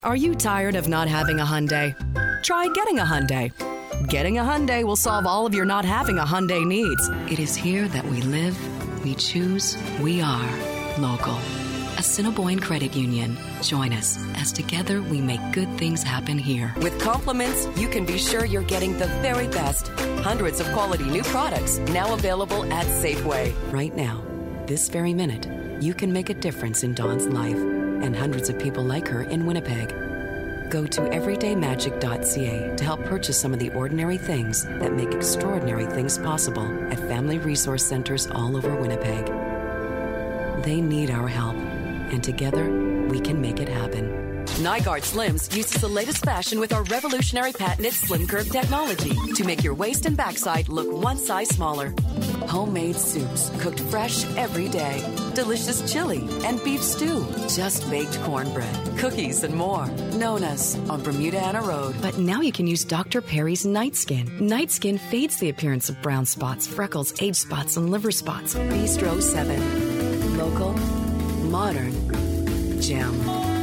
Are you tired of not having a Hyundai? Try getting a Hyundai. Getting a Hyundai will solve all of your not having a Hyundai needs. It is here that we live, we choose, we are local. Assiniboine Credit Union. Join us as together we make good things happen here. With compliments, you can be sure you're getting the very best. Hundreds of quality new products now available at Safeway. Right now, this very minute, you can make a difference in Dawn's life and hundreds of people like her in Winnipeg. Go to everydaymagic.ca to help purchase some of the ordinary things that make extraordinary things possible at family resource centers all over Winnipeg. They need our help, and together we can make it happen. Nygaard Slims uses the latest fashion with our revolutionary patented Slim Curve technology to make your waist and backside look one size smaller. Homemade soups cooked fresh every day. Delicious chili and beef stew. Just baked cornbread, cookies, and more. Known as on Bermuda Anna Road. But now you can use Dr. Perry's Night Skin. Night Skin fades the appearance of brown spots, freckles, age spots, and liver spots. Bistro 7. Local. Modern. Gem.